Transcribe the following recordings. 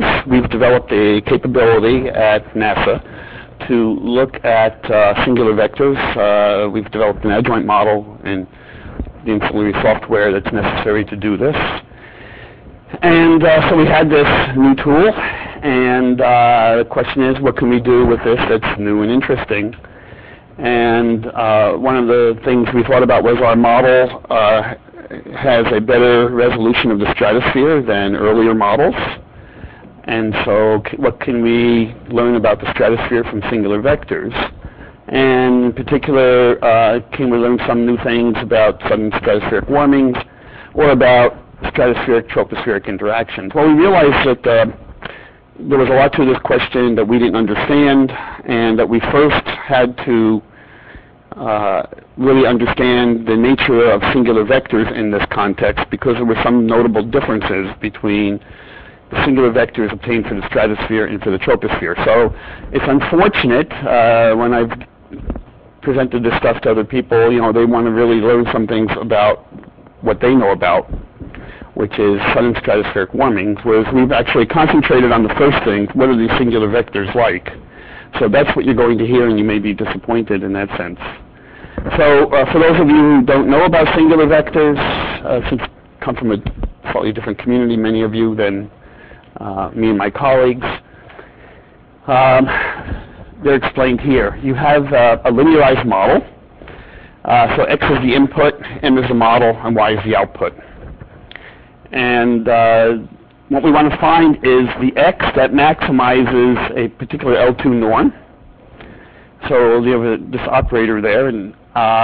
vectors. We've developed a capability at NASA to look at singular vectors. We've developed an adjoint model and the ancillary software that's necessary to do this. And so we had this new tool, and the question is, what can we do with this that's new and interesting? And one of the things we thought about was our model has a better resolution of the stratosphere than earlier models. And so what can we learn about the stratosphere from singular vectors? And in particular, can we learn some new things about sudden stratospheric warmings or about stratospheric-tropospheric interactions? Well, we realized that there was a lot to this question that we didn't understand, and that we first had to really understand the nature of singular vectors in this context, because there were some notable differences between the singular vectors obtained for the stratosphere and for the troposphere. So it's unfortunate when I've presented this stuff to other people, they want to really learn some things about what they know about, which is sudden stratospheric warming, whereas we've actually concentrated on the first thing: what are these singular vectors like? So that's what you're going to hear, and you may be disappointed in that sense. So for those of you who don't know about singular vectors, since you come from a slightly different community, many of you, than me and my colleagues, they're explained here. You have a linearized model. So X is the input, M is the model, and Y is the output. And what we want to find is the X that maximizes a particular L2 norm. So you have this operator there, and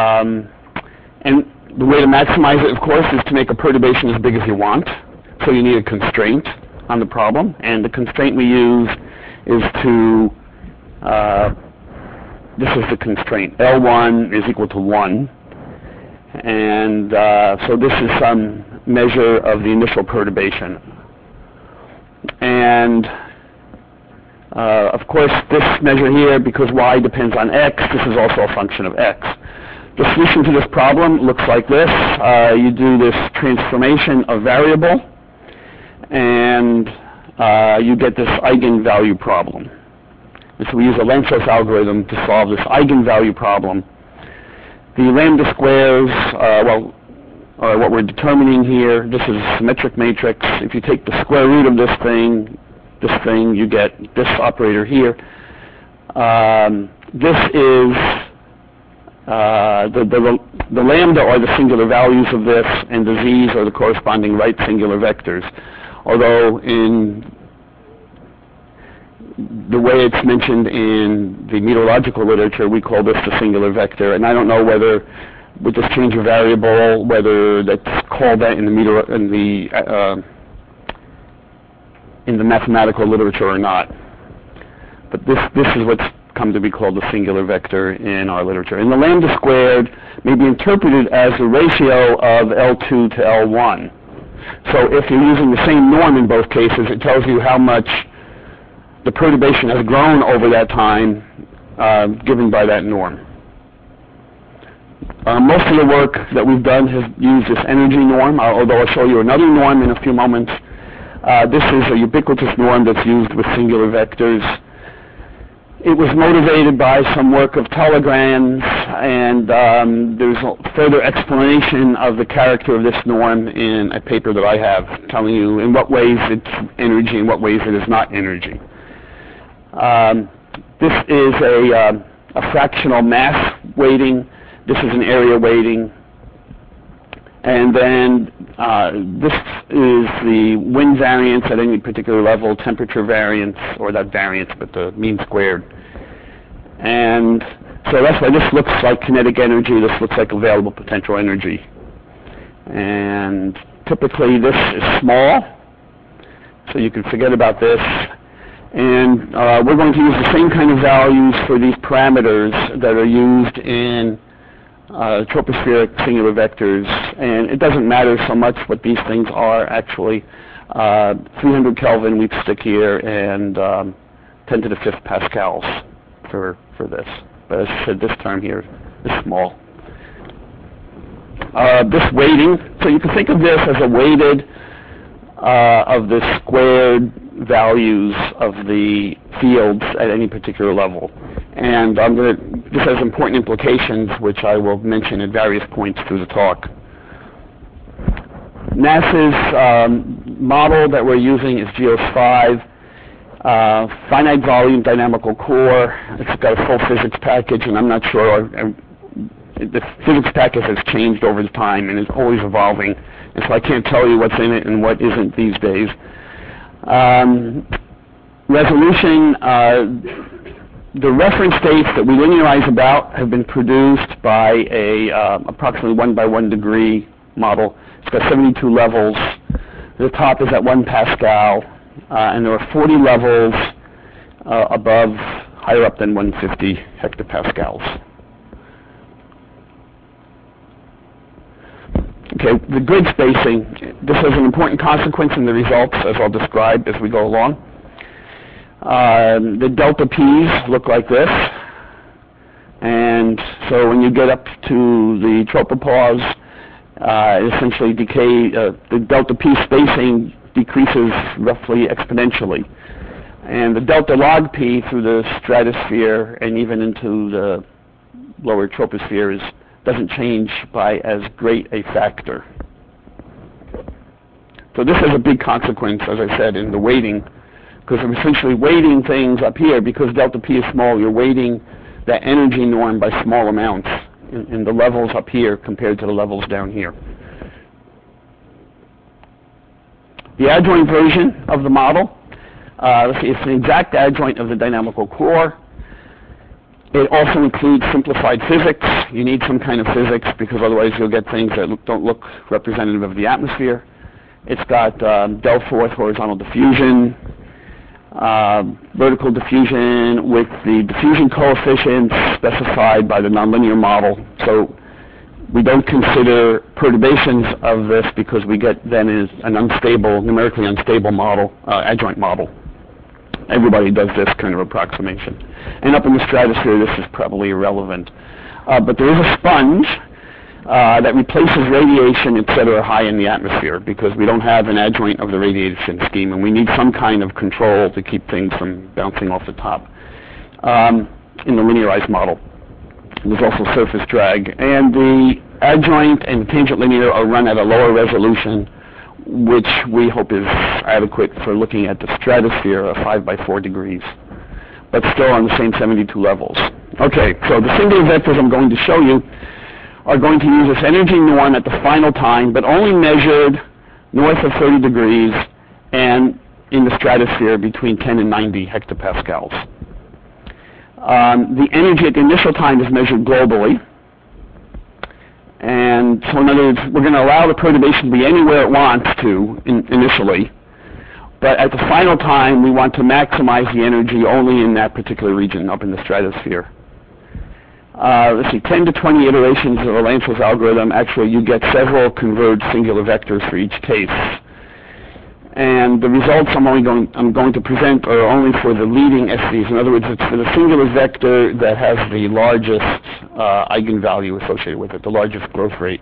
the way to maximize it, of course, is to make a perturbation as big as you want. So you need a constraint on the problem, and the constraint we use is to, this is the constraint, L1 is equal to 1, and so this is some measure of the initial perturbation. And of course, this measure here, because Y depends on X, this is also a function of X. The solution to this problem looks like this. You do this transformation of variable, and you get this eigenvalue problem. And so we use a Lanczos algorithm to solve this eigenvalue problem. The lambda squares, what we're determining here, this is a symmetric matrix. If you take the square root of this thing, you get this operator here. This is the lambda are the singular values of this, and the z's are the corresponding right singular vectors. Although in the way it's mentioned in the meteorological literature, we call this the singular vector, and I don't know whether with this change of variable, whether that's called that in the mathematical literature or not. But this is what's come to be called the singular vector in our literature. And the lambda squared may be interpreted as the ratio of L2 to L1. So if you're using the same norm in both cases, it tells you how much the perturbation has grown over that time given by that norm. Most of the work that we've done has used this energy norm, although I'll show you another norm in a few moments. This is a ubiquitous norm that's used with singular vectors. It was motivated by some work of Talleyrand's, and there's a further explanation of the character of this norm in a paper that I have, telling you in what ways it's energy and what ways it is not energy. This is a fractional mass weighting. This is an area weighting. And then this is the wind variance at any particular level, temperature variance, or not variance, but the mean squared. And so that's why this looks like kinetic energy. This looks like available potential energy. And typically this is small, so you can forget about this. And we're going to use the same kind of values for these parameters that are used in tropospheric singular vectors, and it doesn't matter so much what these things are actually. 300 Kelvin we stick here, and 10 to the 5th pascals for this. But as I said, this term here is small. This weighting, so you can think of this as a weighted of the squared values of the fields at any particular level. And this has important implications, which I will mention at various points through the talk. NASA's model that we're using is GEOS-5, finite volume dynamical core. It's got a full physics package, and I'm not sure, the physics package has changed over the time and is always evolving, and so I can't tell you what's in it and what isn't these days. Resolution, the reference dates that we linearize about have been produced by a approximately 1 by 1 degree model. It's got 72 levels. The top is at 1 Pascal, and there are 40 levels above, higher up than 150 hectopascals. Okay, the grid spacing. This has an important consequence in the results, as I'll describe as we go along. The delta P's look like this, and so when you get up to the tropopause, essentially the delta P spacing decreases roughly exponentially. And the delta log P through the stratosphere and even into the lower troposphere doesn't change by as great a factor. So this has a big consequence, as I said, in the weighting, because I'm essentially weighting things up here. Because delta P is small, you're weighting that energy norm by small amounts in the levels up here compared to the levels down here. The adjoint version of the model, let's see, it's the exact adjoint of the dynamical core. It also includes simplified physics. You need some kind of physics because otherwise you'll get things that don't look representative of the atmosphere. It's got del Forth horizontal diffusion, vertical diffusion with the diffusion coefficients specified by the nonlinear model. So we don't consider perturbations of this because we get then is an unstable, numerically unstable model, adjoint model. Everybody does this kind of approximation. And up in the stratosphere, this is probably irrelevant. But there is a sponge that replaces radiation, etc., high in the atmosphere because we don't have an adjoint of the radiation scheme, and we need some kind of control to keep things from bouncing off the top in the linearized model. There's also surface drag. And the adjoint and tangent linear are run at a lower resolution, which we hope is adequate for looking at the stratosphere of 5 by 4 degrees, but still on the same 72 levels. Okay, so the singular vectors I'm going to show you are going to use this energy norm at the final time, but only measured north of 30 degrees and in the stratosphere between 10 and 90 hectopascals. The energy at the initial time is measured globally. And so in other words, we're going to allow the perturbation to be anywhere it wants to initially, but at the final time we want to maximize the energy only in that particular region up in the stratosphere. Let's see, 10 to 20 iterations of a Lanczos algorithm. Actually, you get several converged singular vectors for each case. And the results I'm going to present are only for the leading SVs. In other words, it's for the singular vector that has the largest eigenvalue associated with it, the largest growth rate.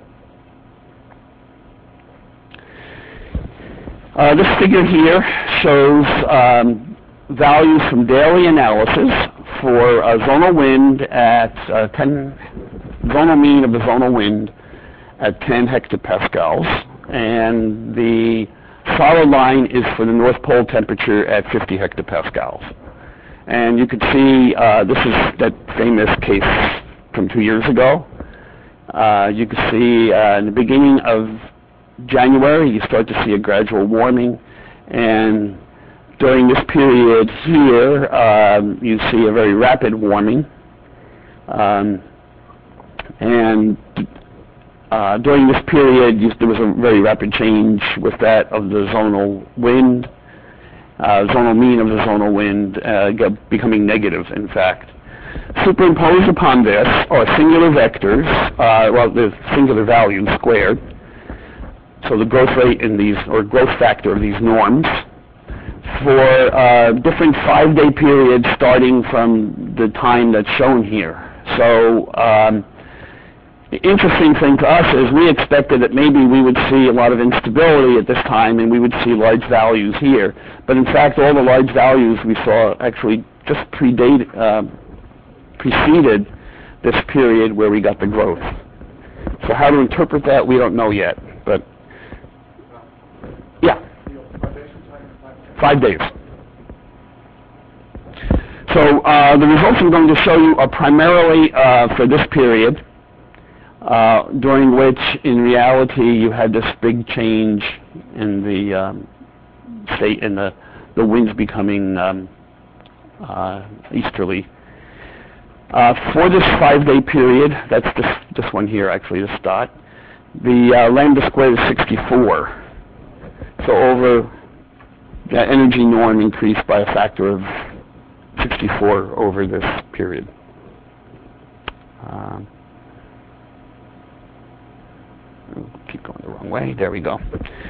This figure here shows values from daily analysis for zonal wind at zonal mean of the zonal wind at 10 hectopascals, and the solid line is for the North Pole temperature at 50 hectopascals. And you can see this is that famous case from 2 years ago. You can see in the beginning of January, you start to see a gradual warming, and during this period here, you see a very rapid warming, and during this period, there was a very rapid change with that of the zonal wind, zonal mean of the zonal wind becoming negative, in fact. Superimposed upon this are singular vectors, well, the singular values squared, so the growth rate in these, or growth factor of these norms, for different 5-day periods starting from the time that's shown here. So The interesting thing to us is we expected that maybe we would see a lot of instability at this time and we would see large values here. But in fact, all the large values we saw actually just preceded this period where we got the growth. So how to interpret that, we don't know yet. But yeah, 5 days. So the results I'm going to show you are primarily for this period, during which, in reality, you had this big change in the state and the winds becoming easterly. For this 5-day period, that's this one here, actually, this dot, the lambda squared is 64. So over that energy norm increased by a factor of 64 over this period. Keep going the wrong way. There we go.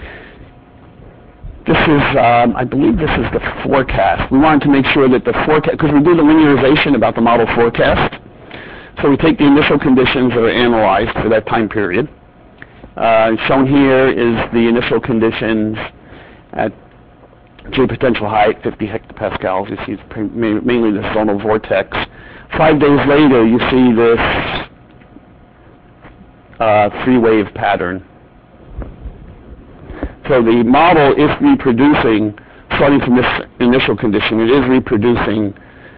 This is, I believe this is the forecast. We wanted to make sure that the forecast, because we do the linearization about the model forecast. So we take the initial conditions that are analyzed for that time period. Shown here is the initial conditions at geopotential height, 50 hectopascals. You see it's mainly the zonal vortex. 5 days later, you see this three-wave pattern. So the model is reproducing, starting from this initial condition, it is reproducing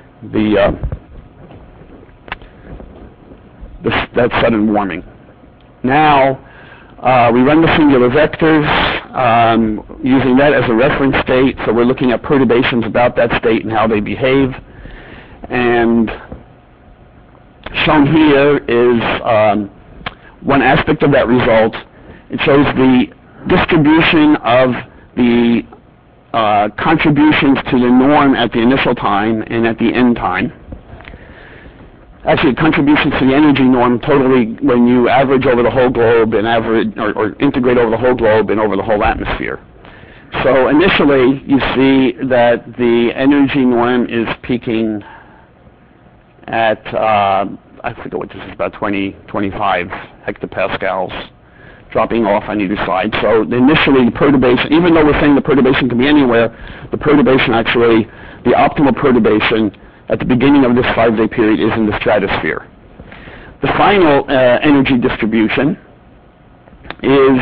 that sudden warming. Now, we run the singular vectors using that as a reference state, so we're looking at perturbations about that state and how they behave. And shown here is one aspect of that result. It shows the distribution of the contributions to the norm at the initial time and at the end time. Actually, contributions to the energy norm totally when you average over the whole globe and average or integrate over the whole globe and over the whole atmosphere. So initially, you see that the energy norm is peaking at, I forget what this is, about 25 hectopascals, dropping off on either side. So initially, the perturbation, even though we're saying the perturbation can be anywhere, the perturbation actually, the optimal perturbation at the beginning of this 5-day period is in the stratosphere. The final energy distribution is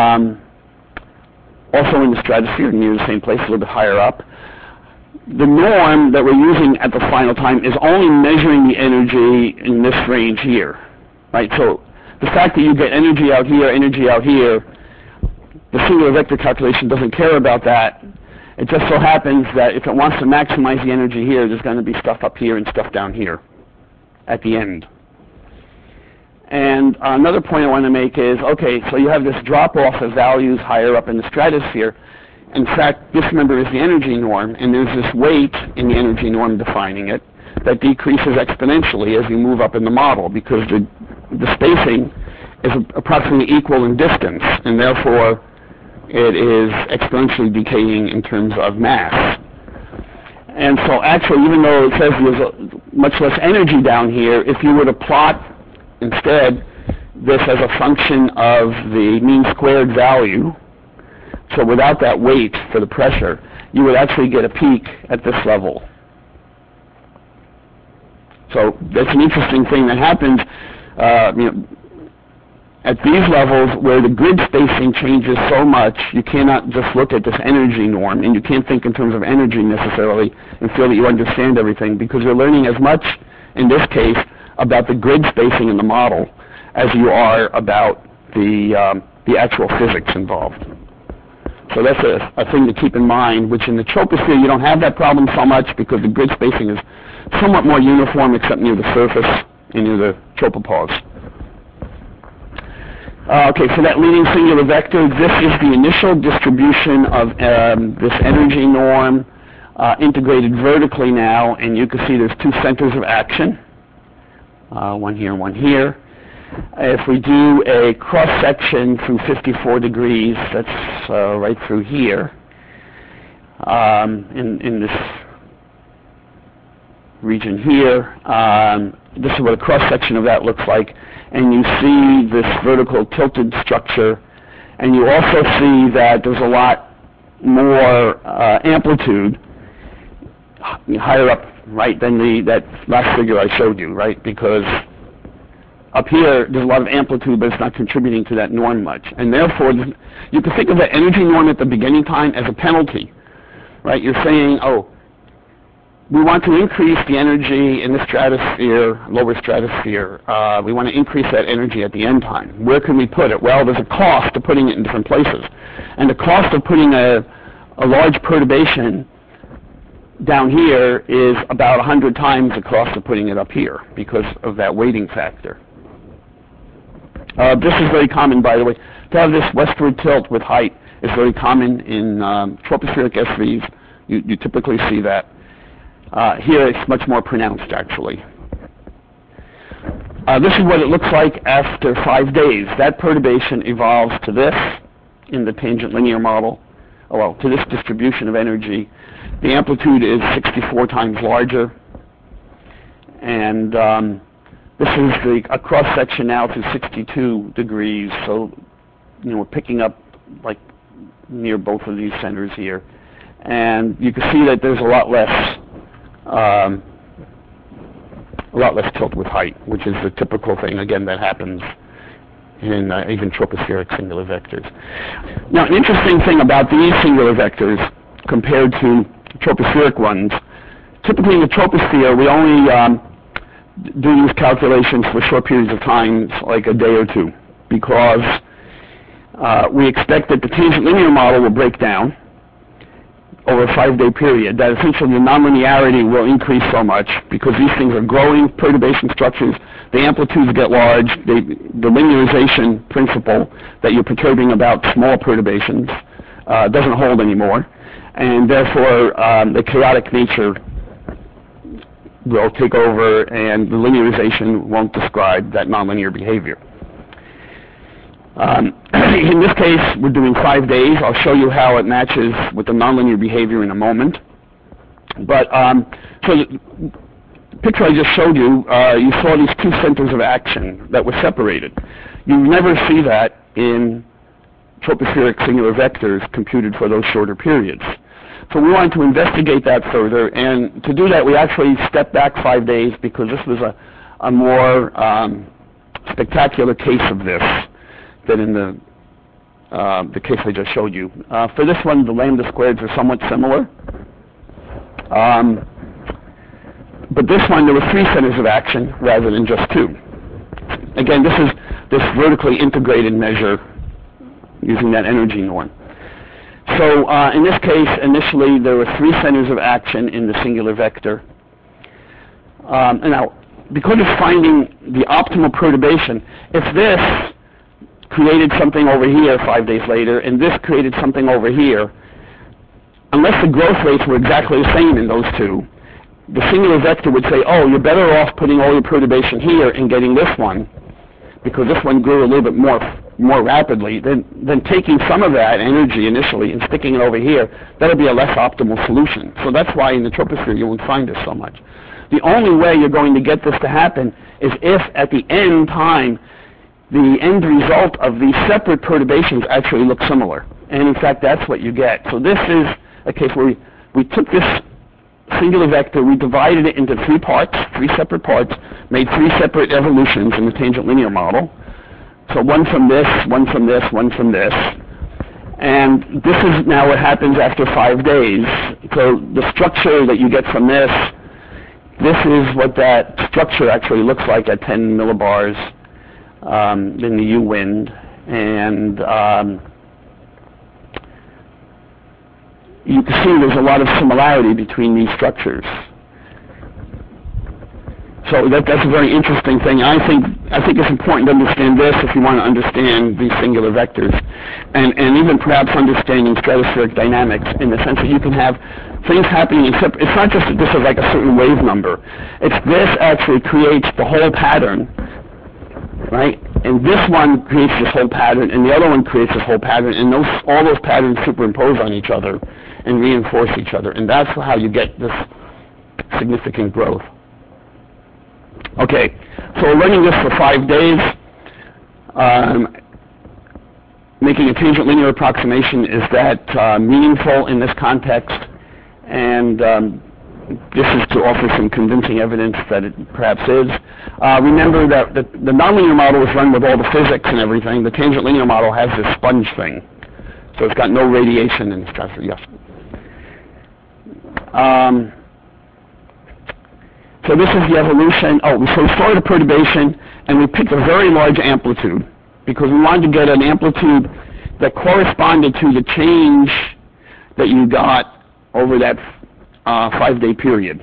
also in the stratosphere, near the same place, a little bit higher up. The norm that we're using at the final time is only measuring the energy in this range here, right? So the fact that you get energy out here, the singular vector calculation doesn't care about that. It just so happens that if it wants to maximize the energy here, there's going to be stuff up here and stuff down here at the end. And another point I want to make is, okay, so you have this drop-off of values higher up in the stratosphere. In fact, this, remember, is the energy norm, and there's this weight in the energy norm defining it that decreases exponentially as you move up in the model, because the spacing is approximately equal in distance, and therefore it is exponentially decaying in terms of mass. And so actually, even though it says there's much less energy down here, if you were to plot instead this as a function of the mean squared value, so without that weight for the pressure, you would actually get a peak at this level. So that's an interesting thing that happens at these levels where the grid spacing changes so much. You cannot just look at this energy norm, and you can't think in terms of energy necessarily and feel that you understand everything, because you're learning as much, in this case, about the grid spacing in the model as you are about the actual physics involved. So that's a thing to keep in mind, which in the troposphere you don't have that problem so much because the grid spacing is somewhat more uniform except near the surface and near the tropopause. Okay, so that leading singular vector, this is the initial distribution of this energy norm integrated vertically now, and you can see there's two centers of action, one here and one here. If we do a cross-section through 54 degrees, that's right through here, in this region here. This is what a cross-section of that looks like. And you see this vertical tilted structure. And you also see that there's a lot more amplitude higher up, right, than that last figure I showed you, right? Because up here, there's a lot of amplitude, but it's not contributing to that norm much. And therefore, you can think of the energy norm at the beginning time as a penalty, right? You're saying, oh, we want to increase the energy in the stratosphere, lower stratosphere. We want to increase that energy at the end time. Where can we put it? Well, there's a cost to putting it in different places. And the cost of putting a large perturbation down here is about 100 times the cost of putting it up here because of that weighting factor. This is very common, by the way. To have this westward tilt with height is very common in tropospheric SVs. You typically see that. Here it's much more pronounced, actually. This is what it looks like after 5 days. That perturbation evolves to this in the tangent linear model, well, to this distribution of energy. The amplitude is 64 times larger. And this is a cross-section now to 62 degrees. So, we're picking up like near both of these centers here. And you can see that there's a lot less tilt with height, which is the typical thing, again, that happens in even tropospheric singular vectors. Now, an interesting thing about these singular vectors compared to tropospheric ones, typically in the troposphere, we only do these calculations for short periods of time, like a day or two, because we expect that the tangent linear model will break down over a 5-day period, that essentially the nonlinearity will increase so much because these things are growing perturbation structures, the amplitudes get large, the linearization principle that you're perturbing about small perturbations doesn't hold anymore, and therefore the chaotic nature will take over and the linearization won't describe that nonlinear behavior. In this case, we're doing 5 days. I'll show you how it matches with the nonlinear behavior in a moment. But so the picture I just showed you, you saw these two centers of action that were separated. You never see that in tropospheric singular vectors computed for those shorter periods. So we wanted to investigate that further, and to do that, we actually stepped back 5 days because this was a more spectacular case of this than in the case I just showed you. For this one, the lambda squareds are somewhat similar. But this one, there were 3 centers of action rather than just 2. Again, this is this vertically integrated measure using that energy norm. So in this case, initially, there were 3 centers of action in the singular vector. And now, because it's finding the optimal perturbation, if this created something over here 5 days later, and this created something over here, unless the growth rates were exactly the same in those two, the singular vector would say, oh, you're better off putting all your perturbation here and getting this one, because this one grew a little bit more rapidly, than taking some of that energy initially and sticking it over here. That'll be a less optimal solution. So that's why in the troposphere you won't find this so much. The only way you're going to get this to happen is if at the end time the end result of these separate perturbations actually look similar. And in fact, that's what you get. So this is a case where we took this singular vector, we divided it into 3 parts, 3 separate parts, made 3 separate evolutions in the tangent linear model. So one from this, one from this, one from this. And this is now what happens after 5 days. So the structure that you get from this is what that structure actually looks like at 10 millibars. In the U wind, and you can see there's a lot of similarity between these structures. So that's a very interesting thing. I think it's important to understand this if you want to understand these singular vectors, and even perhaps understanding stratospheric dynamics in the sense that you can have things happening. It's not just that this is like a certain wave number. It's this actually creates the whole pattern. Right? And this one creates this whole pattern, and the other one creates this whole pattern, and all those patterns superimpose on each other and reinforce each other. And that's how you get this significant growth. Okay, so we're running this for 5 days. Making a tangent linear approximation, is that meaningful in this context? And this is to offer some convincing evidence that it perhaps is. Remember that the nonlinear model was run with all the physics and everything. The tangent linear model has this sponge thing. So it's got no radiation in its stressor. Yes. So this is the evolution. So we started a perturbation, and we picked a very large amplitude because we wanted to get an amplitude that corresponded to the change that you got over that 5-day period.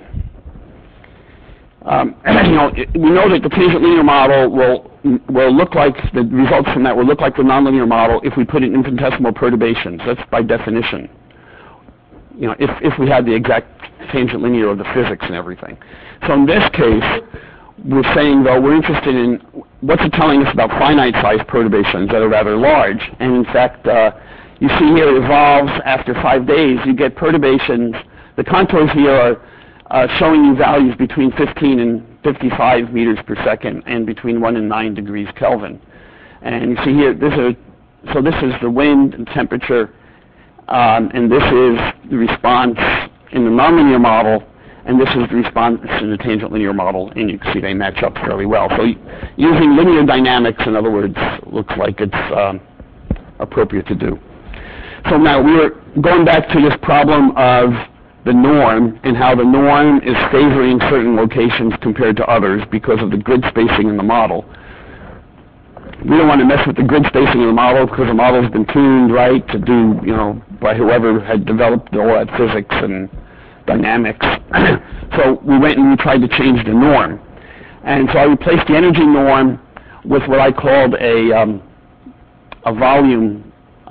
We know that the tangent linear model will look like, the results from that will look like the nonlinear model if we put in infinitesimal perturbations. That's by definition. If we had the exact tangent linear of the physics and everything. So in this case, we're saying, though, we're interested in what's it telling us about finite-sized perturbations that are rather large. And in fact, you see here it evolves after 5 days. You get perturbations. The contours here are showing you values between 15 and 55 meters per second and between 1 and 9 degrees Kelvin. And you see here, this is the wind and temperature, and this is the response in the nonlinear model, and this is the response in the tangent linear model, and you can see they match up fairly well. So using linear dynamics, in other words, looks like it's appropriate to do. So now we're going back to this problem of the norm and how the norm is favoring certain locations compared to others because of the grid spacing in the model. We don't want to mess with the grid spacing in the model because the model's been tuned right to do, by whoever had developed all that physics and dynamics. So we went and we tried to change the norm. And so I replaced the energy norm with what I called a volume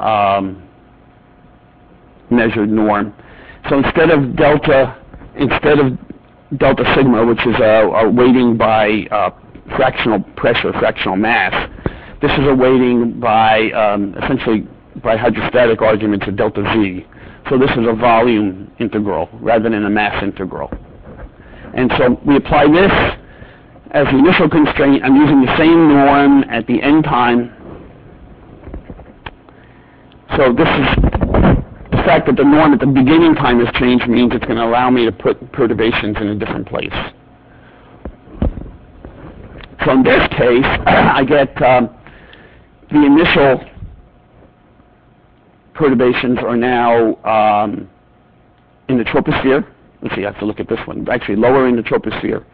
measured norm. So instead of delta sigma, which is a weighting by fractional pressure, fractional mass, this is a weighting by essentially by hydrostatic arguments of delta Z. So this is a volume integral rather than a mass integral. And so we apply this as the initial constraint. I'm using the same norm at the end time. So this is the fact that the norm at the beginning time has changed means it's going to allow me to put perturbations in a different place. So in this case, I get the initial perturbations are now in the troposphere. Let's see, I have to look at this one. Actually, lower in the troposphere.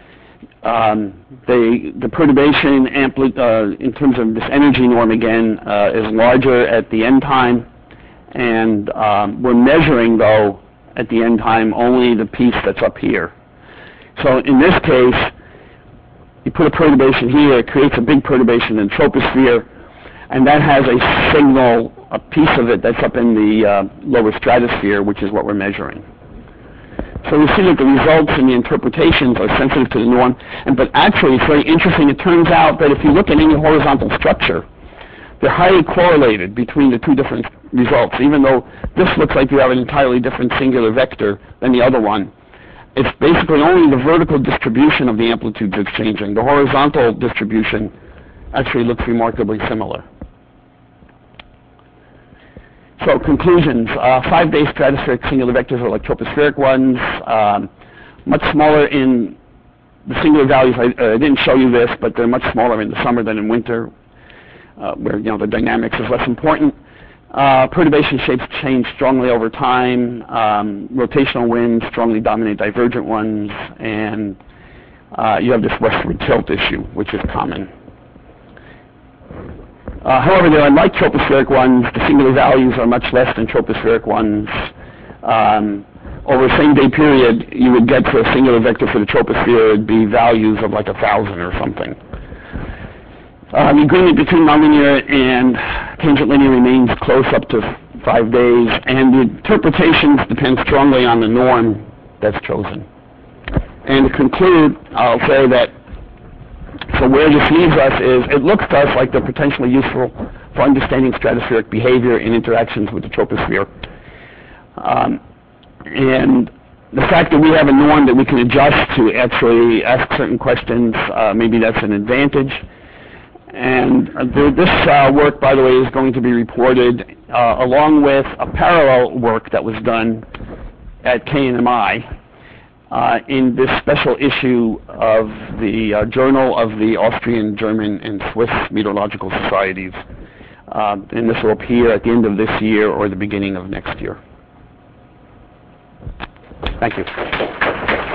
The perturbation in terms of this energy norm again is larger at the end time, and we're measuring though at the end time only the piece that's up here. So in this case, you put a perturbation here, it creates a big perturbation in the troposphere, and that has a signal, a piece of it that's up in the lower stratosphere, which is what we're measuring. So we see that the results and the interpretations are sensitive to the norm, but actually it's very interesting. It turns out that if you look at any horizontal structure, they're highly correlated between the two different results. Even though this looks like you have an entirely different singular vector than the other one, it's basically only the vertical distribution of the amplitudes that's changing. The horizontal distribution actually looks remarkably similar. So conclusions, 5-day stratospheric singular vectors are like tropospheric ones, much smaller in the singular values. I didn't show you this, but they're much smaller in the summer than in winter, where the dynamics is less important. Perturbation shapes change strongly over time. Rotational winds strongly dominate divergent ones, and you have this westward tilt issue, which is common. However, they're unlike tropospheric ones. The singular values are much less than tropospheric ones. Over a same-day period, you would get for a singular vector for the troposphere, it would be values of like 1,000 or something. The agreement between nonlinear and tangent linear remains close up to 5 days, and the interpretations depend strongly on the norm that's chosen. And to conclude, I'll say that so where this leaves us is, it looks to us like they're potentially useful for understanding stratospheric behavior in interactions with the troposphere. And the fact that we have a norm that we can adjust to actually ask certain questions, maybe that's an advantage. And this work, by the way, is going to be reported along with a parallel work that was done at KNMI in this special issue of the Journal of the Austrian, German, and Swiss Meteorological Societies. And this will appear at the end of this year or the beginning of next year. Thank you.